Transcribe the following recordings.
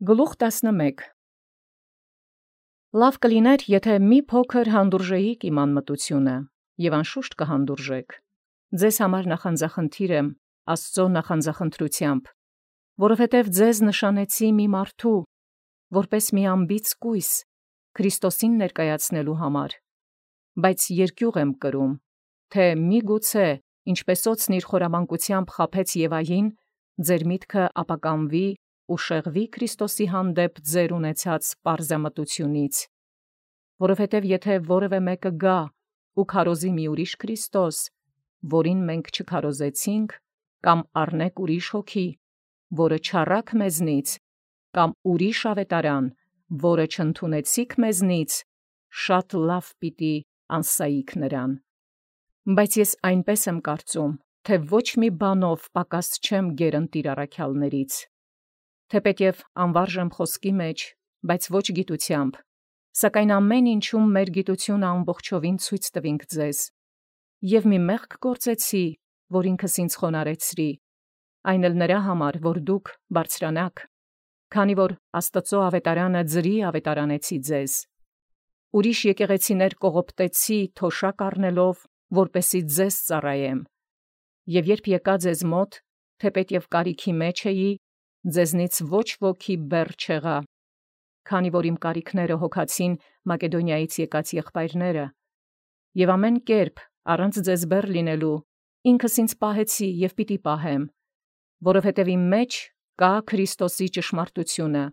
Գլուխ 11 Լավ կլիներ, եթե մի փոքր հանդուրժեիք իմ անմտությունը, և անշուշտ կհանդուրժեք։ Ձեզ համար նախանձախնդիր եմ Աստծո նախանձախնդրությամբ, որովհետև ձեզ նշանեցի մի մարդու, որպես մի անբիծ կույս, Քրիստոսին ներկայացնելու համար, բայց երկյուղ եմ կրում, թե միգուցե, ինչպես օձն իր խորամանկությամբ խաբեց Եվային, ձեր միտքը ապականվի ու շեղվի Քրիստոսի հանդեպ ձեր ունեցած պարզամտությունից, որովհետև եթե որևէ մեկը գա ու քարոզի մի ուրիշ Քրիստոս, որին մենք չքարոզեցինք, կամ առնեք ուրիշ հոգի, որը չառաք մեզնից, կամ ուրիշ ավետարան, որը չընդունեցիք մեզնից, շատ լավ պիտի անսայիք նրան։ Բայց ես այնպես եմ կարծում, թե ոչ մի բանով պակաս չեմ գերընտիր առաքյալներից, թեպետև անվարժ եմ խոսքի մեջ, բայց ոչ գիտությամբ, սակայն ամեն ինչում մեր գիտությունը ամբողջովին ցույց տվինք ձեզ, և մի մեղք գործեցի, որ ինքս ինձ խոնարհեցրի, այն էլ նրա համար, որ դուք բարձրանաք, քանի որ Աստծո ավետարանը ձրի ավետարանեցի ձեզ, ուրիշ եկեղեցիներ կողոպտեցի թոշակ առնելով, որպեսզի ձեզ ծառայեմ, և երբ եկա ձեզ մոտ, թեպետև կարիքի մեջ էի, ձեզնից ոչ ոքի բեռ չեղա, քանի որ իմ կարիքները հոգացին Մակեդոնիայից եկած եղբայրները, և ամեն կերպ առանց ձեզ բեռ լինելու, ինքս ինձ պահեցի և պիտի պահեմ, որովհետև իմ մեջ կա Քրիստոսի ճշմարտությունը։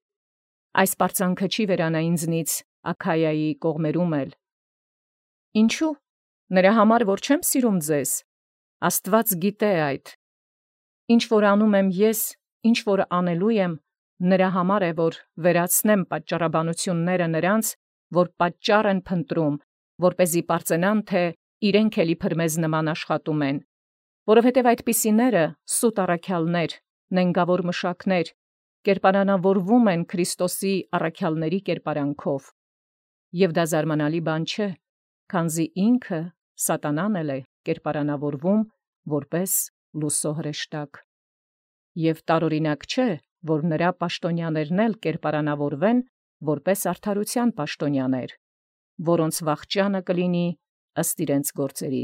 Այս պարծանքը չի վերանա ինձնից Աքայայի կողմերում էլ։ Ինչու՞։ Նրա համար, որ չեմ սիրում ձեզ, Աստված գիտե այդ։ Ինչ որ անում եմ ես, ինչ որ անելու եմ, նրա համար է, որ վերացնեմ պատճառաբանությունները նրանց, որ պատճառ են փնտրում, որպեսզի պարծենան, թե իրենք էլ իբր մեզ նման աշխատում են, որովհետև այդպիսիները սուտ առաքյալներ, նենգավոր մշակներ, կերպարանավորվում են Քրիստոսի առաքյալների կերպարանքով, և դա զարմանալի բան չէ, քանզի ինքը սատանան էլ է կերպարանավորվում որպես լուսո հրեշտակ, և տարօրինակ չէ, որ նրա պաշտոնյաներն էլ կերպարանավորվեն որպես արդարության պաշտոնյաներ, որոնց վախճանը կլինի ըստ իրենց գործերի։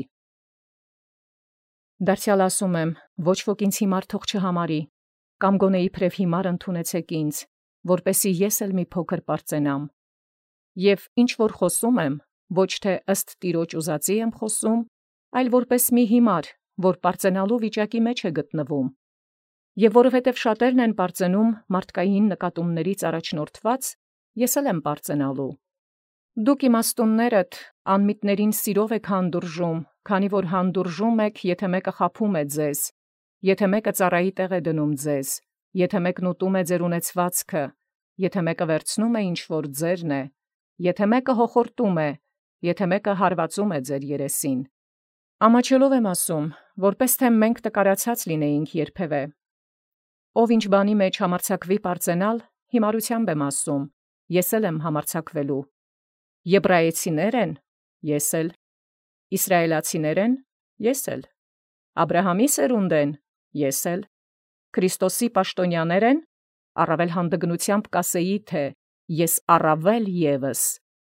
Դարձյալ ասում եմ, ոչ ոք ինձ հիմար թող չհամարի, կամ գոնե իբրև հիմար ընդունեցեք ինձ, որպեսզի ես էլ մի փոքր պարծենամ, և ինչ որ խոսում եմ, ոչ թե ըստ Տիրոջ ուզածի եմ խոսում, այլ որպես մի հիմար, որ պարծենալու վիճակի մեջ է գտնվում, և որովհետև շատերն են պարծենում մարդկային նկատումներից առաջնորդված, ես էլ եմ պարծենալու։ Դուք իմաստուններդ անմիտներին սիրով եք հանդուրժում, քանի որ հանդուրժում եք, եթե մեկը խաբում է ձեզ, եթե մեկը ծառայի տեղ է դնում ձեզ, եթե մեկն ուտում է ձեր ունեցվածքը, եթե մեկը վերցնում է ինչ որ ձերն է, եթե մեկը հոխորտում է, եթե մեկը հարվածում է ձեր երեսին։ Ամաչելով եմ ասում, որպես թե մենք տկարացած լինեինք երբևէ։ Ով ինչ բանի մեջ համարձակվի պարծենալ, հիմարությամբ եմ ասում, ես էլ եմ համարձակվելու։ Եբրայեցիներ են, ես էլ։ Իսրայելացիներ են, ես էլ։ Աբրահամի սերունդ են, ես էլ։ Քրիստոսի պաշտոնյաներ են, առավել հանդգնությամբ կասեի, թե ես առավել ևս։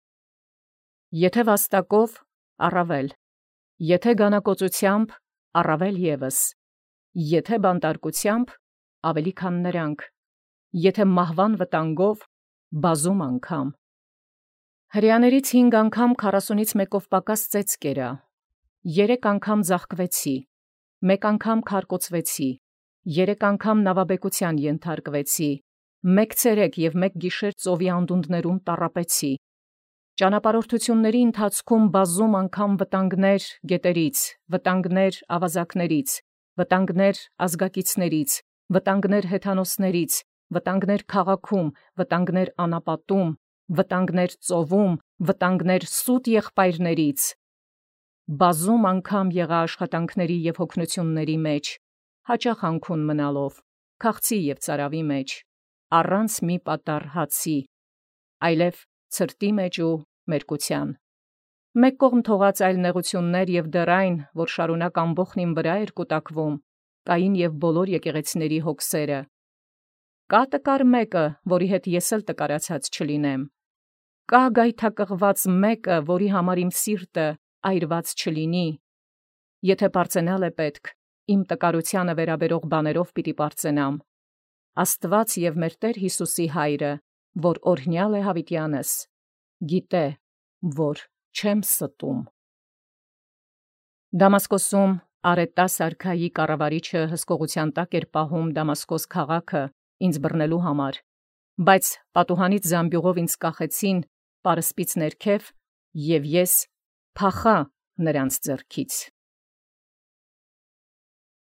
Եթե վաստակով, առավել, եթե գանակոծությամբ, առավել ևս, եթե բանտարկությամբ, ավելի քան նրանք, եթե մահվան վտանգով, բազում անգամ։ Հրեաներից 5 անգամ 40-ից մեկով պակաս ծեծ կերա, 3 անգամ ձաղկվեցի, 1 անգամ քարկոծվեցի, 3 անգամ նավաբեկության ենթարկվեցի, 1 ցերեկ և 1 գիշեր ծովի անդունդներում տառապեցի, ճանապարհորդությունների ընթացքում բազում անգամ վտանգներ գետերից, վտանգներ ավազակներից, վտանգներ ազգակիցներից, վտանգներ հեթանոսներից, վտանգներ քաղաքում, վտանգներ անապատում, վտանգներ ծովում, վտանգներ սուտ եղբայրներից, բազում անգամ եղա աշխատանքների և հոգնությունների մեջ, հաճախ անքուն մնալով, քաղցի և ծարավի մեջ, առանց մի պատառ հացի, այլև ցրտի մեջ ու մերկության։ Մեկ կողմ թողած այլ նեղություններ և դեռ այն, որ շարունակ ամբոխն իմ վրա էր կուտակվում, կային և բոլոր եկեղեցիների հոգսերը, Կա տկար մեկը, որի հետ ես էլ տկարացած չլինեմ։ Կա գայթակղված մեկը, որի համար իմ սիրտը այրված չլինի։ Եթե պարծենալ է պետք, իմ տկարությանը վերաբերող բաներով պիտի պարծենամ։ Աստված և մեր Տեր Հիսուսի հայրը, որ օրհնյալ է հավիտյանս, գիտե, որ չեմ ստում։ Դամասկոսում Արետաս արքայի կառավարիչը հսկողության տակ էր պահում Դամասկոս քաղաքը ինձ բռնելու համար, բայց պատուհանից զամբյուղով ինձ կախեցին պարսպից ներքև, և ես փախա նրանց ձեռքից։